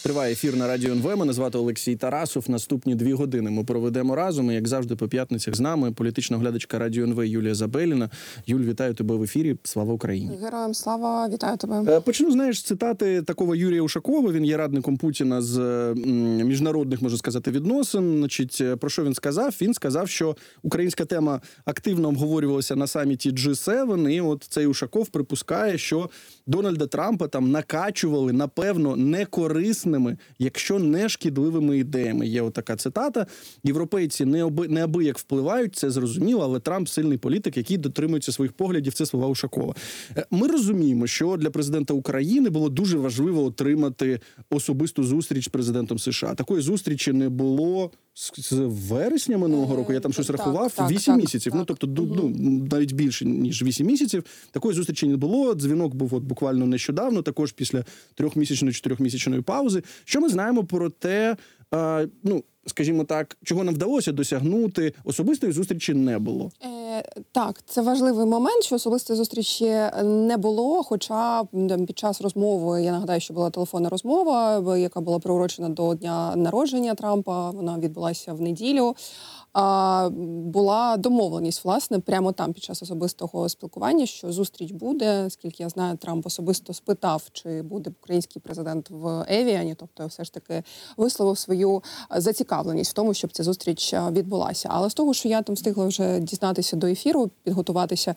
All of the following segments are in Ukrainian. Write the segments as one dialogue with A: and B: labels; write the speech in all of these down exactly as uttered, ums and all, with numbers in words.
A: Триває ефір на Радіо ен ве. Мене звати Олексій Тарасов. Наступні дві години ми проведемо разом. І, як завжди, по п'ятницях з нами політична оглядачка Радіо ен ве Юлія Забеліна. Юль, вітаю тебе в ефірі. Слава Україні.
B: Героям слава, вітаю тебе.
A: Почну, знаєш, з цитати такого Юрія Ушакова. Він є радником Путіна з міжнародних, можна сказати, відносин. Значить, про що він сказав? Він сказав, що українська тема активно обговорювалася на саміті джі севен. І от цей Ушаков припускає, що Дональда Трампа там накачували, напевно, некорисними, якщо не шкідливими ідеями. Є отака цитата. Європейці неаби, неабияк впливають, це зрозуміло, але Трамп сильний політик, який дотримується своїх поглядів. Це слова Ушакова. Ми розуміємо, що для президента України було дуже важливо отримати особисту зустріч з президентом США. Такої зустрічі не було з вересня минулого року, я там щось
B: так,
A: рахував,
B: так,
A: вісім
B: так,
A: місяців.
B: Так.
A: Ну, тобто, угу. ну, навіть більше, ніж вісім місяців. Такої зустрічі не було. Дзвінок був от буквально нещодавно, також після трьохмісячної, чотирьохмісячної паузи. Що ми знаємо про те, а, ну, скажімо так, чого нам вдалося досягнути? Особистої зустрічі не було.
B: Е, так, це важливий момент, що особистої зустрічі не було, хоча там, під час розмови, я нагадаю, що була телефонна розмова, яка була приурочена до дня народження Трампа, вона відбулася в неділю. А, була домовленість, власне, прямо там під час особистого спілкування, що зустріч буде. Скільки я знаю, Трамп особисто спитав, чи буде український президент в Евіані, тобто все ж таки висловив свою зацікавленість в тому, щоб ця зустріч відбулася. Але з того, що я там встигла вже дізнатися до ефіру, підготуватися,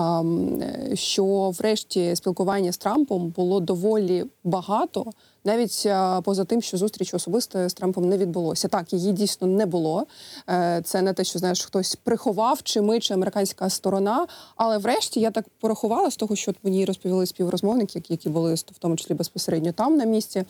B: що врешті спілкування з Трампом було доволі багато, навіть поза тим, що зустріч особисто з Трампом не відбулося. Так, її дійсно не було. Це не те, що, знаєш, хтось приховав, чи ми, чи американська сторона. Але врешті я так порахувала з того, що мені розповіли співрозмовники, які були в тому числі безпосередньо там на місці,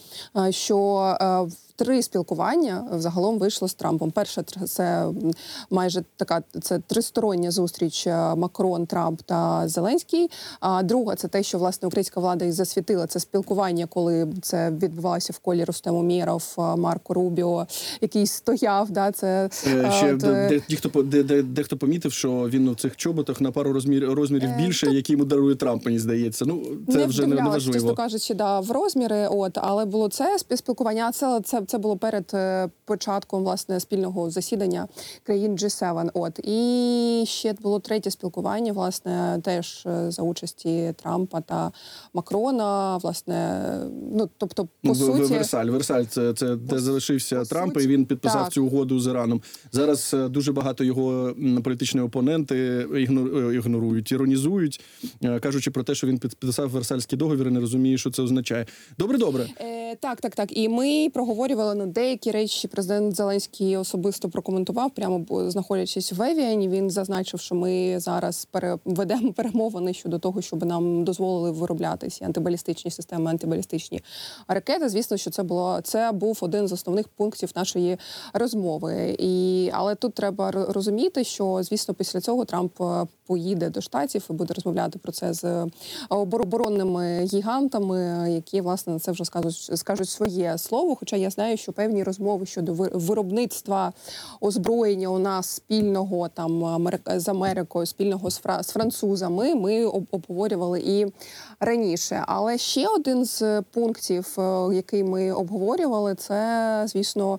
B: що три спілкування взагалом вийшло з Трампом. Перше, це майже така, це тристороння зустріч Макрон, Трамп та Зеленський. А друга, це те, що, власне, українська влада і засвітила, це спілкування, коли це відбувалося в колі Рустем Умєров, Марко Рубіо, який стояв, да, це...
A: Ще
B: от,
A: де, дехто, де, де, дехто помітив, що він в цих чоботах на пару розмір, розмірів більше, які йому дарує Трамп, мені здається. Ну, це
B: не
A: вже не важливо.
B: Чесно кажучи, да, в розміри, от, але було це спілкування, це, це, це було перед початком, власне, спільного засідання країн джі севен. От. І ще було третє спілкування, власне, теж за участі Трампа та Макрона, власне, ну, тобто, по
A: в,
B: суті...
A: Версаль, Версаль, це, це де залишився Трамп, суті, і він підписав
B: так.
A: цю угоду з Іраном. Зараз дуже багато його політичні опоненти ігнорують, іронізують, кажучи про те, що він підписав Версальський договір і не розуміє, що це означає. Добре-добре.
B: Е, так, так, так. І ми проговорювали, ну, деякі речі президент Зеленський особисто прокоментував, прямо знаходячись в Евіані. Він зазначив, що ми зараз ведемо перемовини щодо того, щоб нам дозволили виробляти ці антибалістичні системи, антибалістичні ракети. Звісно, що це було це був один з основних пунктів нашої розмови. І але тут треба розуміти, що, звісно, після цього Трамп поїде до Штатів і буде розмовляти про це з оборонними гігантами, які, власне, на це вже скажуть, скажуть своє слово. Хоча я знаю, що певні розмови щодо виробництва озброєння у нас спільного там з Америкою, спільного з, фра... з французами, ми обговорювали і раніше. Але ще один з пунктів, який ми обговорювали, це, звісно,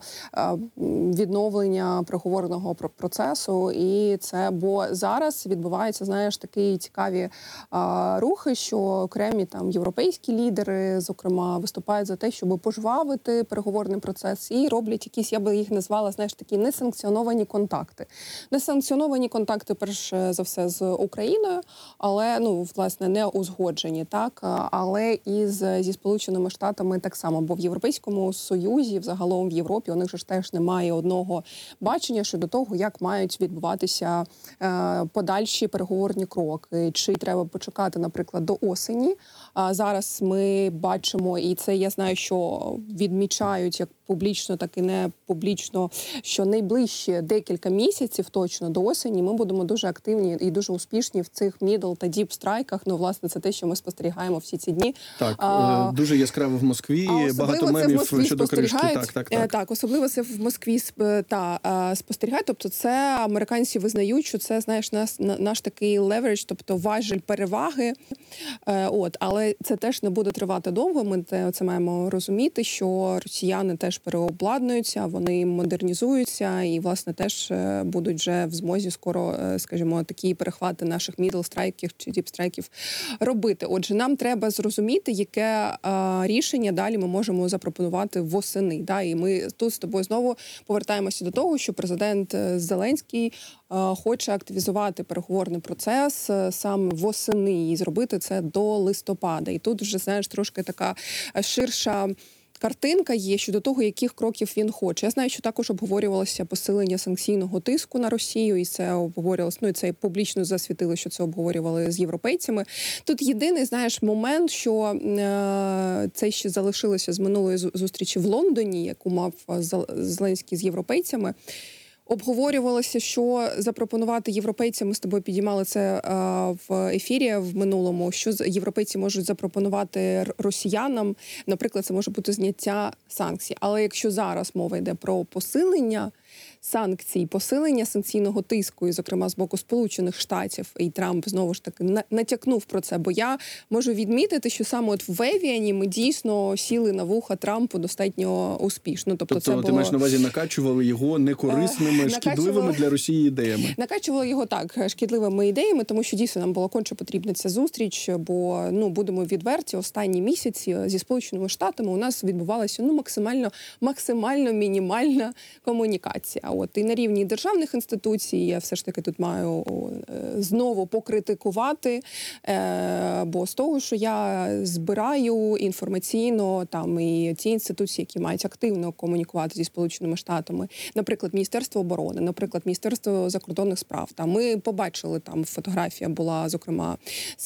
B: відновлення переговорного процесу. І це, бо зараз відбуваються, знаєш, такі цікаві а, рухи, що окремі там європейські лідери, зокрема, виступають за те, щоб пожвавити переговорний процес і роблять якісь, я би їх назвала, знаєш, такі несанкціоновані контакти. Несанкціоновані контакти, перш за все, з Україною, але, ну, власне, не узгоджені, так, але і з, зі Сполученими Штатами так само, бо в Європейському Союзі, взагалом в Європі, у них же ж теж немає одного бачення щодо того, як мають відбуватися е, подальші переговорні кроки. Чи треба почекати, наприклад, до осені. А зараз ми бачимо, і це я знаю, що відмічають як публічно, так і не публічно, що найближчі декілька місяців точно до осені ми будемо дуже активні і дуже успішні в цих мідл та діп страйках. Ну, власне, це те, що ми спостерігаємо всі ці дні.
A: Так,
B: а,
A: дуже яскраво в Москві, багато мемів щодо кришки. Так, так, так.
B: Так, особливо це в Москві та спостерігають. Тобто це американці визнають, що це, знаєш, наш, наш такий леверидж, тобто важіль переваги. От, але це теж не буде тривати довго. Ми це, це маємо розуміти, що росіяни теж переобладнуються, вони модернізуються і, власне, теж будуть вже в змозі скоро, скажімо, такі перехвати наших мідл-страйків чи діп-страйків робити. Отже, нам треба зрозуміти, яке а, рішення далі ми можемо запропонувати восени. Да? І ми тут з тобою знову повертаємося до того, що президент Зеленський а, хоче активізувати переговорний процес а, саме восени і зробити це до листопада. І тут вже, знаєш, трошки така ширша картинка є щодо того, яких кроків він хоче. Я знаю, що також обговорювалося посилення санкційного тиску на Росію, і це обговорювалося, ну і це публічно засвітили, що це обговорювали з європейцями. Тут єдиний, знаєш, момент, що е- це ще залишилося з минулої зустрічі в Лондоні, яку мав Зеленський з європейцями. Обговорювалося, що запропонувати європейцям, ми з тобою підіймали це а, в ефірі в минулому, що європейці можуть запропонувати росіянам, наприклад, це може бути зняття санкцій. Але якщо зараз мова йде про посилення санкцій, посилення санкційного тиску, і, зокрема, з боку Сполучених Штатів, і Трамп знову ж таки натякнув про це, бо я можу відмітити, що саме от в Евіані ми дійсно сіли на вуха Трампу достатньо успішно. Тобто, тобто це
A: ти
B: було...
A: маєш на увазі, накачували його некорисними, е, шкідливими для Росії ідеями?
B: Накачували його, так, шкідливими ідеями, тому що дійсно нам було конче потрібна ця зустріч, бо, ну, будемо відверті, останні місяці зі Сполученими Штатами у нас відбувалася, ну, максимально, максимально мінімальна комунікація. От, і на рівні державних інституцій я все ж таки тут маю е, знову покритикувати, е, бо з того, що я збираю інформаційно, там і ті інституції, які мають активно комунікувати зі Сполученими Штатами, наприклад, Міністерство оборони, наприклад, Міністерство закордонних справ, там ми побачили, там фотографія була, зокрема,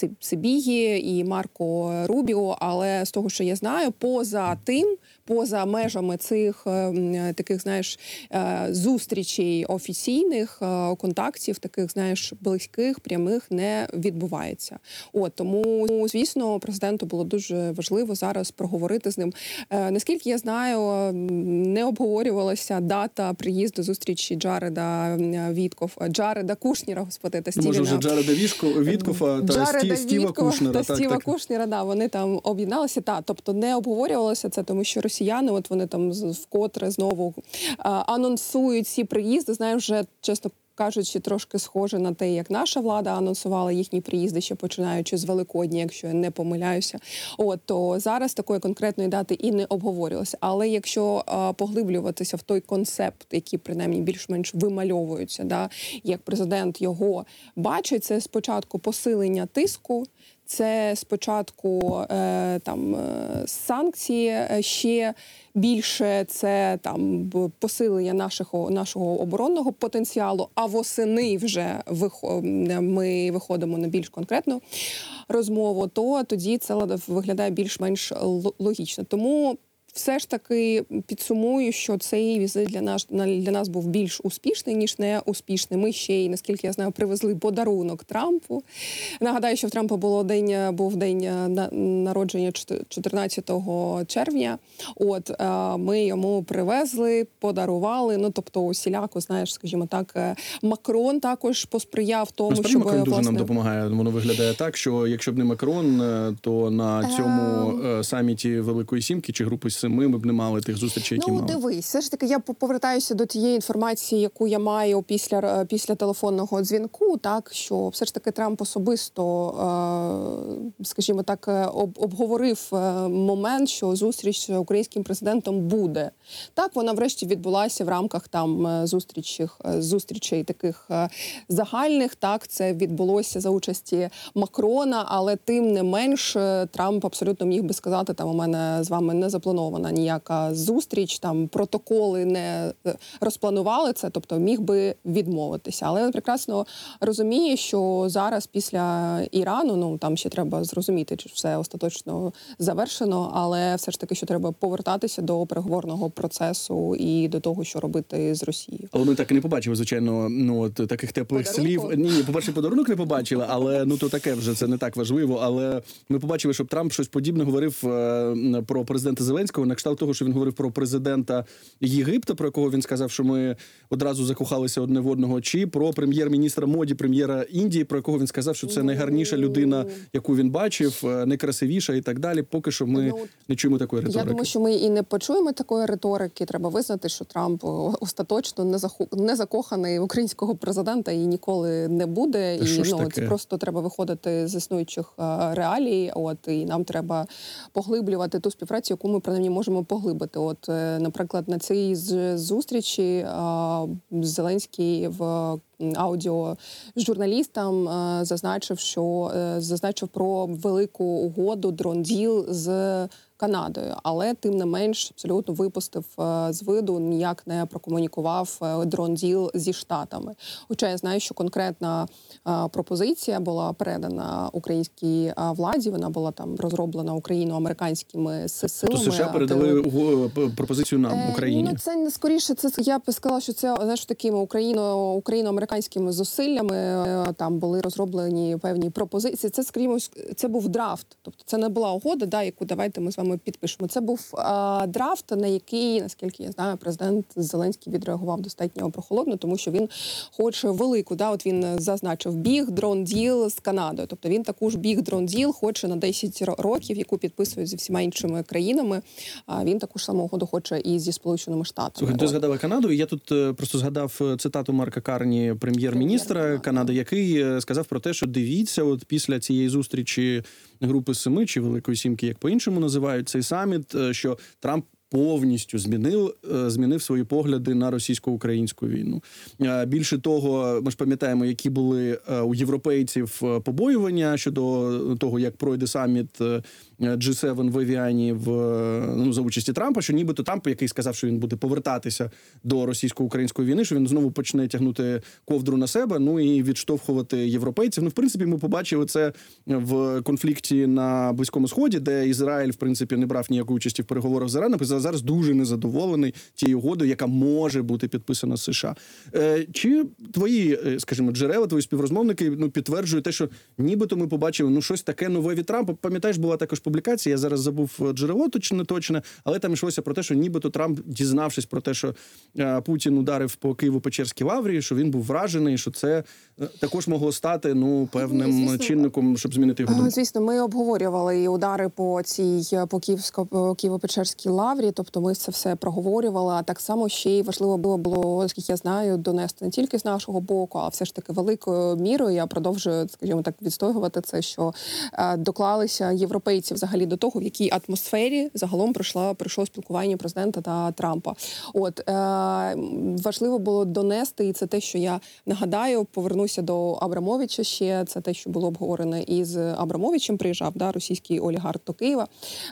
B: Сибігі і Марко Рубіо, але з того, що я знаю, поза тим, поза межами цих е, таких, знаєш, е, зустрічей офіційних, е, контактів, таких, знаєш, близьких, прямих не відбувається. От, тому, звісно, президенту було дуже важливо зараз проговорити з ним. Е, наскільки я знаю, не обговорювалася дата приїзду зустрічі Джареда Віткоф, Джареда Кушнера, господи, та Стівена.
A: Може, вже Джареда Віткофа та
B: Джареда
A: Стіва Кушнера.
B: Та
A: так,
B: Стіва
A: так.
B: Кушнера, да, вони там об'єдналися. Та, тобто не обговорювалося це, тому що росіяни, от вони там вкотре знову а, анонсують ці приїзди. Знаєш, вже, чесно кажучи, трошки схоже на те, як наша влада анонсувала їхні приїзди, ще починаючи з Великодня, якщо я не помиляюся. От, то зараз такої конкретної дати і не обговорювалося. Але якщо а, поглиблюватися в той концепт, який, принаймні, більш-менш вимальовується, да, як президент його бачить, це спочатку посилення тиску, це спочатку е, там е, санкції, ще більше це там посилення нашого, нашого оборонного потенціалу, а восени вже вихо, ми виходимо на більш конкретну розмову, то тоді це виглядає більш-менш логічно. Тому все ж таки підсумую, що цей візит для нас, для нас був більш успішний, ніж не успішний. Ми ще й, наскільки я знаю, привезли подарунок Трампу. Нагадаю, що в Трампа було день, був день народження чотирнадцятого червня. От, ми йому привезли, подарували. Ну, тобто, усіляко, знаєш, скажімо так, Макрон також посприяв тому,
A: Насправді,
B: щоб,
A: Макрон дуже
B: власне...
A: нам допомагає. Воно виглядає так, що якщо б не Макрон, то на цьому
B: Ем...
A: саміті Великої Сімки чи групи Семи ми б не мали тих зустрічей, які
B: ну,
A: мали.
B: Ну, дивись, все ж таки, я повертаюся до тієї інформації, яку я маю після, після телефонного дзвінку, так, що все ж таки Трамп особисто, скажімо так, обговорив момент, що зустріч з українським президентом буде. Так, вона врешті відбулася в рамках там зустрічей, зустрічей таких загальних, так, це відбулося за участі Макрона, але тим не менш Трамп абсолютно міг би сказати, там у мене з вами не заплановано запланована ніяка зустріч, там протоколи не розпланували це, тобто міг би відмовитися. Але він прекрасно розуміє, що зараз після Ірану, ну там ще треба зрозуміти, чи все остаточно завершено, але все ж таки, що треба повертатися до переговорного процесу і до того, що робити з Росією.
A: Але ми так і не побачили, звичайно, ну от таких теплих
B: Подарунку?
A: слів. Ні, по-перше, подарунок не побачили, але ну то таке вже, це не так важливо. Але ми побачили, щоб Трамп щось подібне говорив е, про президента Зеленського, на кшталт того, що він говорив про президента Єгипта, про якого він сказав, що ми одразу закохалися одне в одного, чи про прем'єр-міністра Моді, прем'єра Індії, про якого він сказав, що це найгарніша людина, яку він бачив, е, найкрасивіша і так далі. Поки що ми
B: Ну,
A: не чуємо такої риторики.
B: Я думаю, що ми і не почуємо такої риторики. Треба визнати, що Трамп остаточно не заху- не закоханий в українського президента і ніколи не буде.
A: Та
B: І
A: що ж
B: ну
A: таке?
B: це просто треба виходити з існуючих е, реалій. От і нам треба поглиблювати ту співпрацю, яку ми принаймні можемо поглибити. От, е, наприклад, на цій з- зустрічі е, Зеленський в аудіо з журналістам е, зазначив, що е, зазначив про велику угоду дрон-діл з Канадою, але тим не менш абсолютно випустив е, з виду, ніяк не прокомунікував е, дрон-діл зі Штатами. Хоча я знаю, що конкретна е, пропозиція була передана українській е, владі, вона була там розроблена україно-американськими с- силами.
A: То США
B: а
A: передали
B: те-
A: уго- п- пропозицію нам,
B: Е,
A: Україні.
B: Ну, це не скоріше. Це я б сказала, що це знаєш такими україно україно-американськими зусиллями. е, Там були розроблені певні пропозиції. Це скоріше, це був драфт. Тобто це не була угода, да, яку давайте ми з вами підпишемо. Це був е, драфт, на який, наскільки я знаю, президент Зеленський відреагував достатньо прохолодно, тому що він хоче велику. Да, от він зазначив біг дрон діл з Канадою. Тобто він таку ж біг дрон діл хоче на десять ро- років, яку підписує зі всіма іншими країнами. А він таку ж саму угоду хоче і зі Сполученими Штатами.
A: Слухай, ти
B: От.
A: згадала Канаду, і я тут е, просто згадав е, цитату Марка Карні, прем'єр-міністра
B: Прем'єр,
A: Канади, який е, сказав про те, що дивіться, от після цієї зустрічі групи семи чи Великої Сімки, як по-іншому називають цей саміт, е, що Трамп повністю змінив, е, змінив свої погляди на російсько-українську війну. Е, Більше того, ми ж пам'ятаємо, які були е, у європейців е, побоювання щодо того, як пройде саміт е, джі севен в Евіані в, е, ну, за участі Трампа, що нібито Трамп, який сказав, що він буде повертатися до російсько-української війни, що він знову почне тягнути ковдру на себе, ну і відштовхувати європейців. Ну, в принципі, ми побачили це в конфлікті на Близькому Сході, де Ізраїль, в принципі, не брав ніякої участі в переговорах з Іраном, зараз дуже незадоволений тією угодою, яка може бути підписана з США. Е, чи твої, е, скажімо, джерела, твої співрозмовники, ну, підтверджують те, що нібито ми побачили, ну, щось таке нове від Трампа. Пам'ятаєш, була також публікація, я зараз забув джерело точно, точне, але там йшлося про те, що нібито Трамп, дізнавшись про те, що е, Путін ударив по Києво-Печерській лаврі, що він був вражений, що це е, також могло стати, ну, певним
B: Звісно.
A: чинником, щоб змінити його думку.
B: Звісно, ми обговорювали і удари по цій по Київсько по Києво-Печерській лаврі. Тобто, ми це все проговорювали. А так само ще й важливо було було, оскільки я знаю, донести не тільки з нашого боку, а все ж таки великою мірою. Я продовжую, скажімо так, відстоювати це, що е, доклалися європейці взагалі до того, в якій атмосфері загалом пройшла пройшло спілкування президента та Трампа. От е, важливо було донести, і це те, що я нагадаю, повернуся до Абрамовича. Ще це те, що було обговорено із Абрамовичем. Приїжджав да російський олігарх до Києва.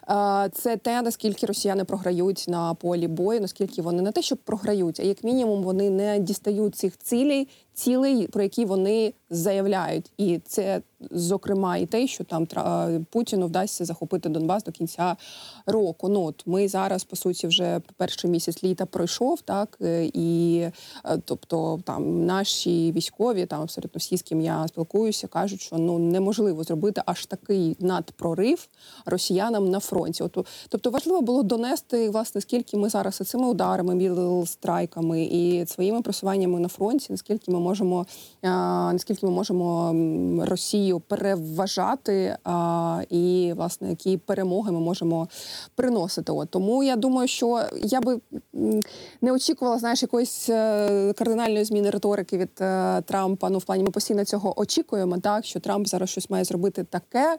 B: Е, це те, наскільки росіяни програють на полі бою, наскільки вони не те, що програють, а як мінімум вони не дістають цих цілей, цілей, про які вони заявляють. І це, зокрема, і те, що там Тра- Путіну вдасться захопити Донбас до кінця року. Ну, от ми зараз, по суті, вже перший місяць літа пройшов, так, е, і, е, тобто, там, наші військові, там, абсолютно всі, з ким я спілкуюся, кажуть, що, ну, неможливо зробити аж такий надпрорив росіянам на фронті. От, тобто, важливо було донести, власне, скільки ми зараз цими ударами, мідл-страйками і своїми просуваннями на фронті, наскільки ми можемо, е, наскільки ми можемо м, Росію переважати, а, і, власне, які перемоги ми можемо приносити. От. Тому я думаю, що я би м, не очікувала, знаєш, якоїсь е, кардинальної зміни риторики від е, Трампа. Ну, в плані ми постійно цього очікуємо, так, що Трамп зараз щось має зробити таке,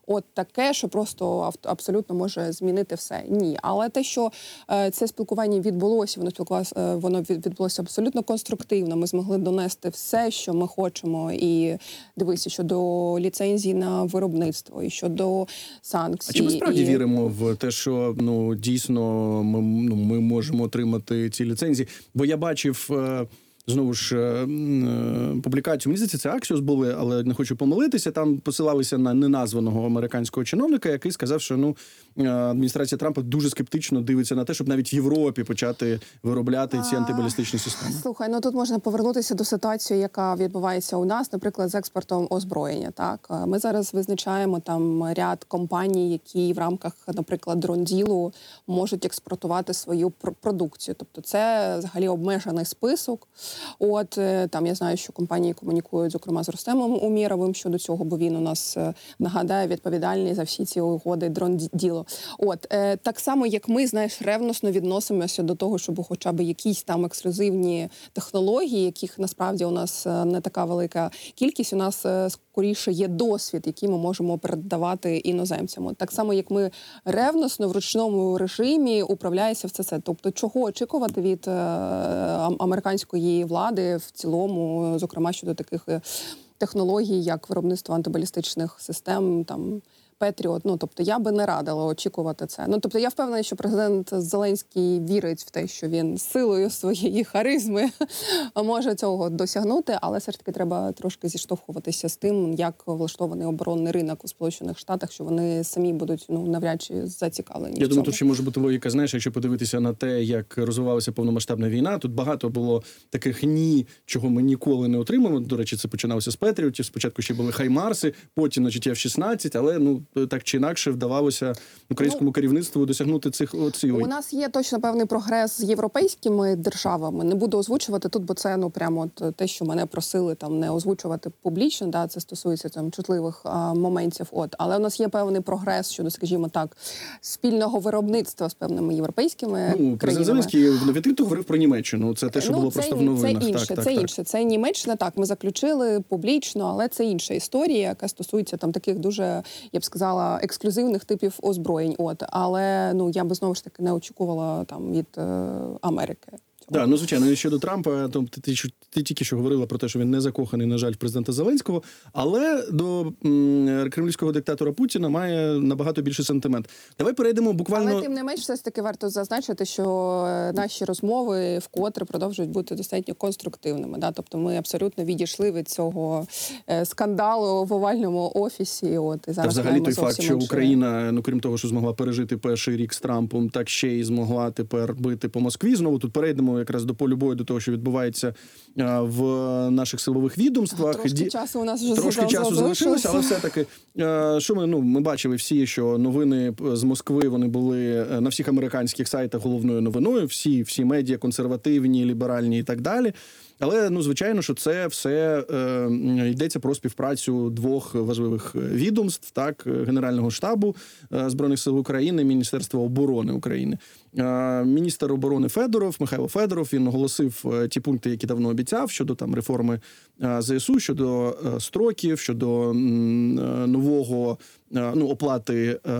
B: от таке, що просто ав- абсолютно може змінити все. Ні, але те, що е, це спілкування відбулося, воно спілкувалося, е, воно від- відбулося абсолютно конструктивно. Ми змогли донести все, що ми хочемо, і дивися, щодо ліцензій на виробництво, і щодо санкцій.
A: А чи ми справді
B: і...
A: віримо в те, що ну дійсно ми, ну, ми можемо отримати ці ліцензії? Бо я бачив. е, Знову ж е, м, е, публікацію, мені здається, це Axios були, але не хочу помилитися. Там посилалися на неназваного американського чиновника, який сказав, що ну е, адміністрація Трампа дуже скептично дивиться на те, щоб навіть в Європі почати виробляти ці антибалістичні системи.
B: Слухай, ну тут можна повернутися до ситуації, яка відбувається у нас, наприклад, з експортом озброєння. Так, ми зараз визначаємо там ряд компаній, які в рамках, наприклад, дронділу можуть експортувати свою пр- продукцію. Тобто, це взагалі обмежений список. От е, там я знаю, що компанії комунікують, зокрема, з Рустемом Умєровим щодо цього, бо він у нас е, нагадаю відповідальний за всі ці угоди дронділу. От е, так само, як ми, знаєш, ревносно відносимося до того, щоб хоча б якісь там ексклюзивні технології, яких насправді у нас е, не така велика кількість, у нас е, скоріше є досвід, який ми можемо передавати іноземцям. От так само, як ми ревносно в ручному режимі управляємося все це. Тобто, чого очікувати від е, ам- американської влади в цілому, зокрема щодо таких е, технологій, як виробництво антибалістичних систем, там Петріот. Ну тобто, я би не радила очікувати це. Ну тобто, я впевнена, що президент Зеленський вірить в те, що він силою своєї харизми може цього досягнути, але все ж таки треба трошки зіштовхуватися з тим, як влаштований оборонний ринок у Сполучених Штатах, що вони самі будуть ну навряд чи зацікавлені.
A: Я
B: в
A: думаю,
B: цьому.
A: тут ще може бути логіка, знаєш, якщо подивитися на те, як розвивалася повномасштабна війна, тут багато було таких ні, чого ми ніколи не отримаємо. До речі, це починалося з Петріотів, спочатку ще були Хаймарси, потім, значить, еф шістнадцять, але ну так чи інакше вдавалося українському
B: Ну,
A: керівництву досягнути цих оцих.
B: У нас є точно певний прогрес з європейськими державами. Не буду озвучувати тут, бо це ну прямо от те, що мене просили там не озвучувати публічно. Да, це стосується там чутливих а, моментів. От, але у нас є певний прогрес щодо, скажімо так, спільного виробництва з певними європейськими
A: Ну, президент
B: країнами.
A: Зеленський відкрито говорив про Німеччину. Це те, що
B: Ну,
A: було
B: це,
A: просто в новинах.
B: Це інше,
A: так, так,
B: це
A: так.
B: інше. Це Німеччина. Так, ми заключили публічно, але це інша історія, яка стосується там таких дуже, я б сказала, ексклюзивних типів озброєнь. От, але ну я би знову ж таки не очікувала там від е, Америки.
A: Да, ну звичайно, і щодо Трампа, то ти, ти, ти тільки що говорила про те, що він не закоханий, на жаль, в президента Зеленського, але до м, кремлівського диктатора Путіна має набагато більший сентимент. Давай перейдемо буквально.
B: Але тим не менш, все ж таки варто зазначити, що наші розмови вкотре продовжують бути достатньо конструктивними. Да? Тобто ми абсолютно відійшли від цього е, скандалу в овальному офісі. От і
A: Та
B: зараз
A: взагалі
B: маємо
A: той факт,
B: зовсім
A: що
B: інше.
A: Україна, ну крім того, що змогла пережити перший рік з Трампом, так ще й змогла тепер бити по Москві. Знову тут перейдемо якраз до полю бою, до того, що відбувається а, в наших силових відомствах.
B: Трошки
A: Ді...
B: часу у нас вже
A: Трошки
B: залишилося.
A: часу залишилося, але все-таки, е, що ми, ну, ми бачили всі, що новини з Москви, вони були на всіх американських сайтах головною новиною, всі, всі медіа, консервативні, ліберальні і так далі. Але, ну, звичайно, що це все е, йдеться про співпрацю двох важливих відомств, так, Генерального штабу е, Збройних сил України, Міністерства оборони України. Е, міністр оборони Федоров, Михайло Федоров, він оголосив е, ті пункти, які давно обіцяв, щодо там реформи е, ЗСУ, щодо е, строків, щодо м, е, нового е, ну, оплати е,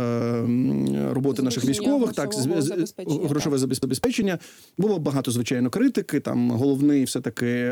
A: м, роботи наших
B: Збільшення
A: військових, так,
B: грошового
A: з- з-
B: забезпечення,
A: грошове забезпечення. Було багато, звичайно, критики. Там головний все-таки е,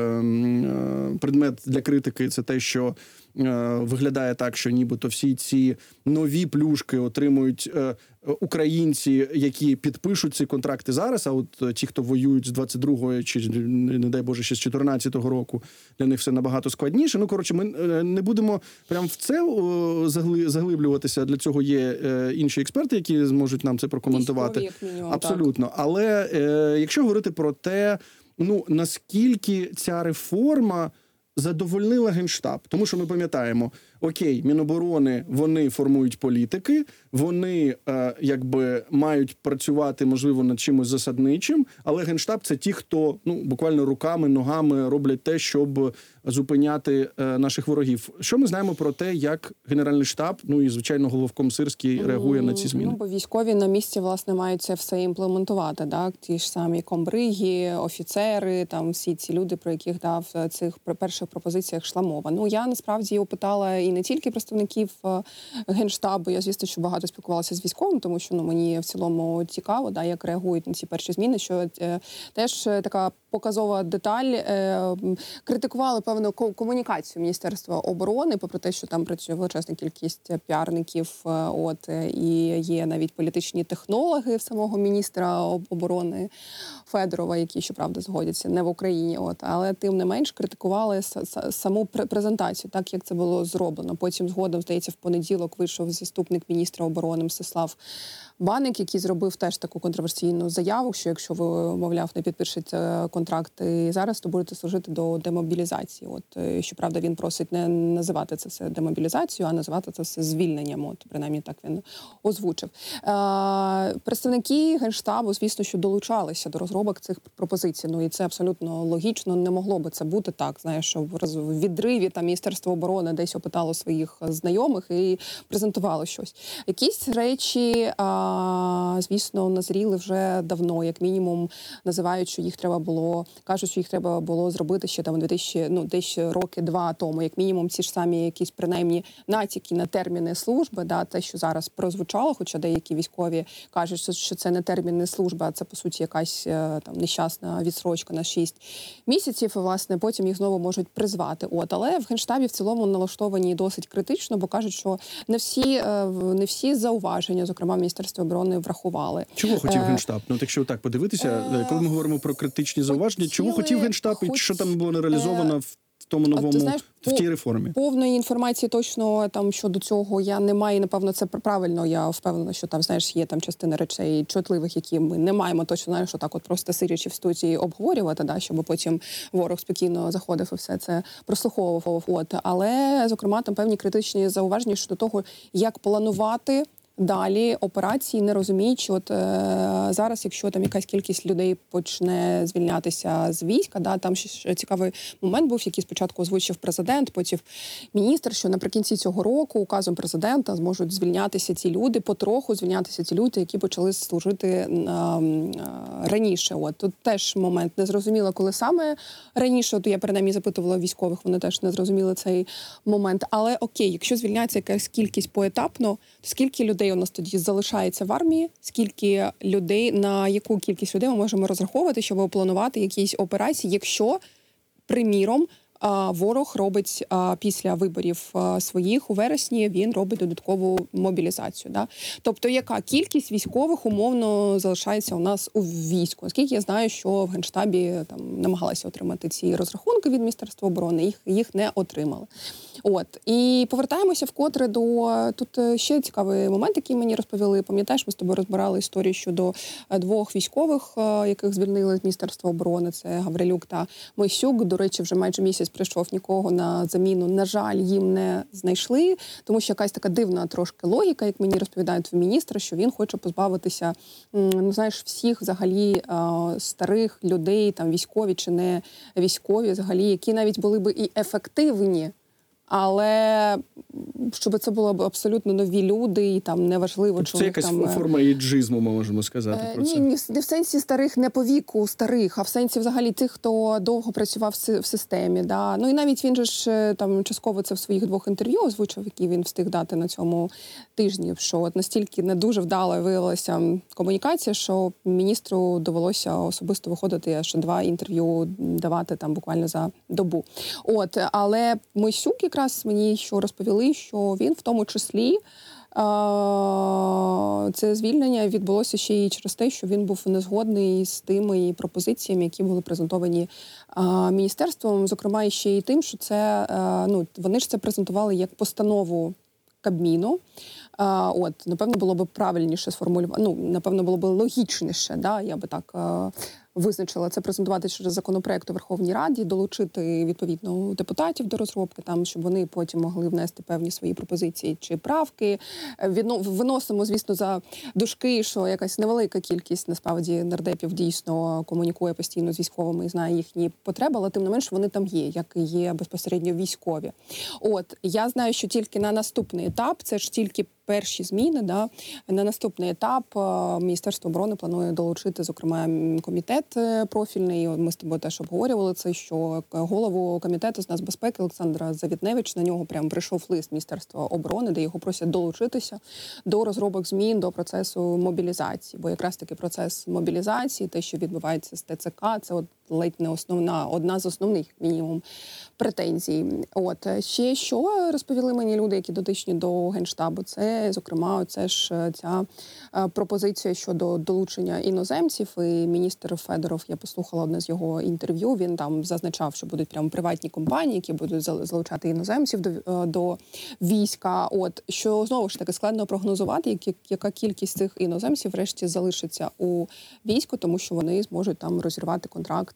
A: е, предмет для критики – це те, що е, виглядає так, що нібито всі ці нові плюшки отримують е, українці, які підпишуть ці контракти зараз, а от е, ті, хто воюють з двадцять другого чи, не дай Боже, ще з чотирнадцятого року, для них все набагато складніше. Ну, коротше, ми е, не будемо прям в це о, загли- заглиблюватися. Для цього є е, інші експерти, які зможуть нам це прокоментувати.
B: Військові, як мінімум,
A: Абсолютно.
B: так.
A: Але е, якщо говорити про те, ну наскільки ця реформа задовольнила Генштаб, тому що ми пам'ятаємо, окей, Міноборони, вони формують політики, вони е, якби мають працювати, можливо, над чимось засадничим, але Генштаб – це ті, хто ну буквально руками, ногами роблять те, щоб зупиняти е, наших ворогів. Що ми знаємо про те, як Генеральний штаб, ну і звичайно головком Сирський реагує на ці зміни?
B: Ну, бо військові на місці, власне, мають це все імплементувати, так? Ті ж самі комбриги, офіцери, там всі ці люди, про яких дав цих перших пропозиціях йшла мова. Ну, я насправді його питала і і не тільки представників е, Генштабу. Я, звісно, що багато спілкувалася з військовим, тому що ну, мені в цілому цікаво, да, як реагують на ці перші зміни, що е, теж е, така показова деталь. Е, критикували певну ко- комунікацію Міністерства оборони, попри те, що там працює величезна кількість піарників, е, от, е, і є навіть політичні технологи в самого міністра об- оборони Федорова, які, щоправда, згодяться не в Україні. От, але тим не менш критикували с- с- саму пр- презентацію, так як це було зроблено. Потім згодом, здається, в понеділок вийшов заступник міністра оборони Мстислав Баник, який зробив теж таку контроверсійну заяву, що якщо ви, мовляв, не підпишете контракти зараз, то будете служити до демобілізації. От, е, щоправда, він просить не називати це все демобілізацією, а називати це все звільненням. От, принаймні, так він озвучив. Е, представники Генштабу, звісно, що долучалися до розробок цих пропозицій. Ну і це абсолютно логічно. Не могло би це бути так. Знаєш, що в роз- в відриві там Міністерство оборони десь опитало своїх знайомих і презентувало щось. Якісь речі, а, звісно, назріли вже давно, як мінімум, називають, що їх треба було, кажуть, що їх треба було зробити ще там дві тисячі, ну, десь роки два тому, як мінімум, ці ж самі якісь принаймні натяки на терміни служби, да, те, що зараз прозвучало, хоча деякі військові кажуть, що- що це не терміни служби, а це, по суті, якась е, там нещасна відсрочка на шість місяців, і, власне, потім їх знову можуть призвати. От, але в Генштабі в цілому налаштовані досить критично, бо кажуть, що не всі, е, в- не всі зауваження, зокрема, Міністерство оборони врахували.
A: Чого хотів
B: Е,
A: Генштаб? Ну, от якщо так подивитися,
B: е,
A: коли ми говоримо про критичні зауваження, чого
B: хотіли-
A: хотів Генштаб і
B: хоч-
A: що там було не реалізовано в тому новому,
B: знаєш,
A: в тій реформі?
B: Повної інформації точно там щодо цього я не маю. Напевно, це правильно. Я впевнена, що там, знаєш, є там частина речей чутливих, які ми не маємо точно, знаєш, так от просто сидячи в студії обговорювати, да, щоб потім ворог спокійно заходив і все це прослуховував. От, але зокрема там певні критичні зауваження щодо того, як планувати далі операції, не розуміючи, от е, зараз, якщо там якась кількість людей почне звільнятися з війська, да, там ще ж цікавий момент був, який спочатку озвучив президент, потім міністр, що наприкінці цього року указом президента зможуть звільнятися ті люди, потроху звільнятися ті люди, які почали служити е, е, раніше. От тут теж момент незрозуміло, коли саме раніше. От я принаймні запитувала військових, вони теж не зрозуміли цей момент. Але окей, якщо звільняється якась кількість поетапно, то скільки людей у нас тоді залишається в армії? Скільки людей, на яку кількість людей ми можемо розраховувати, щоб планувати якісь операції, якщо, приміром, а, ворог робить а, після виборів а, своїх у вересні, він робить додаткову мобілізацію. Да? Тобто, яка кількість військових умовно залишається у нас у війську? Оскільки я знаю, що в Генштабі там намагалися отримати ці розрахунки від Міністерства оборони, їх, їх не отримали. От. І повертаємося вкотре до... Тут ще цікавий момент, який мені розповіли. Пам'ятаєш, ми з тобою розбирали історію щодо двох військових, яких звільнили з Міністерства оборони. Це Гаврилюк та Мойсюк. До речі, вже майже місяць прийшов, нікого на заміну, на жаль, їм не знайшли, тому що якась така дивна трошки логіка, як мені розповідають в міністра, що він хоче позбавитися, ну, знаєш, всіх взагалі старих людей, там військові чи не військові, взагалі, які навіть були би і ефективні, але щоб це було б абсолютно нові люди, і там неважливо,
A: Тобто
B: чи
A: це
B: у них
A: якась
B: там...
A: форма іджизму, ми можемо сказати
B: Е,
A: про
B: ні,
A: це.
B: ні, не в сенсі старих, не по віку старих, а в сенсі взагалі тих, хто довго працював в си- в системі. Да. Ну і навіть він же ж е, там частково це в своїх двох інтерв'ю озвучив, які він встиг дати на цьому тижні, що от настільки не дуже вдало виявилася комунікація, що міністру довелося особисто виходити, аж два інтерв'ю давати там буквально за добу. От, але Мойсюк якраз мені що розповіли, що він в тому числі це звільнення відбулося ще й через те, що він був незгодний з тими пропозиціями, які були презентовані міністерством. Зокрема, і ще й тим, що це, ну, вони ж це презентували як постанову Кабміну. А, от, напевно, було б правильніше сформулювати, ну, напевно, було б логічніше, да, я би так а, визначила це презентувати через законопроект у Верховній Раді, долучити, відповідно, депутатів до розробки, там, щоб вони потім могли внести певні свої пропозиції чи правки. Відно, виносимо, звісно, за дужки, що якась невелика кількість, насправді, нардепів дійсно комунікує постійно з військовими і знає їхні потреби, але тим не менш вони там є, як і є безпосередньо військові. От, я знаю, що тільки на наступний етап, це ж тільки перші зміни. Да. На наступний етап Міністерство оборони планує долучити, зокрема, комітет профільний. Ми з тобою теж обговорювали це, що голову комітету з нацбезпеки Олександра Завітневич, на нього прямо прийшов лист Міністерства оборони, де його просять долучитися до розробок змін до процесу мобілізації. Бо якраз таки процес мобілізації, те, що відбувається з ТЦК, це от ледь не основна, одна з основних мінімум претензій. От ще що розповіли мені люди, які дотичні до Генштабу, це, зокрема, це ж ця пропозиція щодо долучення іноземців. І міністр Федоров, я послухала одне з його інтерв'ю, він там зазначав, що будуть прямо приватні компанії, які будуть залучати іноземців до, до війська. От що знову ж таки складно прогнозувати, які, яка кількість цих іноземців врешті залишиться у війську, тому що вони зможуть там розірвати контракт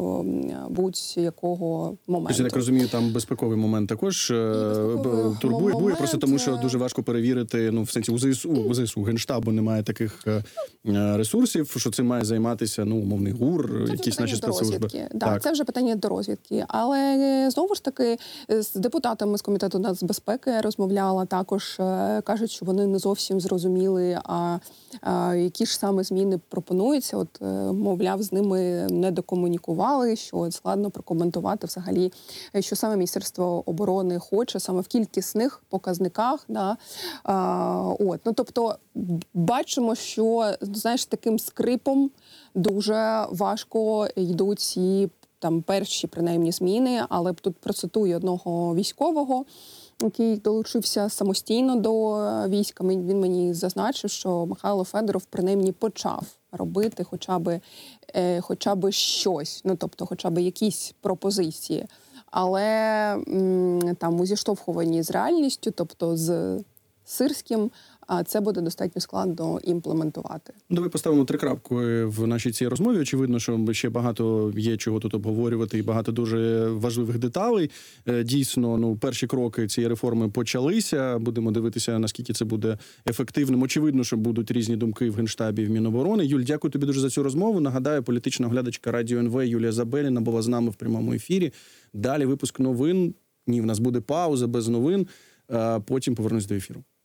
B: будь-якого моменту.
A: Я так розумію, там безпековий момент також безпековий турбує, момент... просто тому що дуже важко перевірити, ну, в сенсі у ЗСУ, у ЗСУ, Генштабу немає таких ресурсів, що цим має займатися, ну, умовний ГУР, це якісь наші спецслужби.
B: Да, так, це вже питання до розвідки. Але, знову ж таки, з депутатами з Комітету нацбезпеки я розмовляла, також кажуть, що вони не зовсім зрозуміли, а, а які ж саме зміни пропонуються. От, мовляв, з ними не докомунікували, що складно прокоментувати взагалі, що саме Міністерство оборони хоче, саме в кількісних показниках. Да. А, от, ну, тобто, бачимо, що, знаєш, таким скрипом дуже важко йдуть ці там перші, принаймні, зміни, але тут процитую одного військового, який долучився самостійно до війська. Він мені зазначив, що Михайло Федоров принаймні почав робити хоча б, е, хоча б щось, ну тобто хоча б якісь пропозиції. Але м, там у зіштовхуванні з реальністю, тобто з Сирським, а це буде достатньо складно імплементувати.
A: Давай поставимо три крапки в нашій цій розмові. Очевидно, що ще багато є чого тут обговорювати і багато дуже важливих деталей. Дійсно, ну, перші кроки цієї реформи почалися. Будемо дивитися, наскільки це буде ефективним. Очевидно, що будуть різні думки в Генштабі і в Міноборони. Юль, дякую тобі дуже за цю розмову. Нагадаю, політична оглядачка Радіо ен ве Юлія Забеліна була з нами в прямому ефірі. Далі випуск новин. Ні, в нас буде пауза без новин. Потім повернусь до ефіру.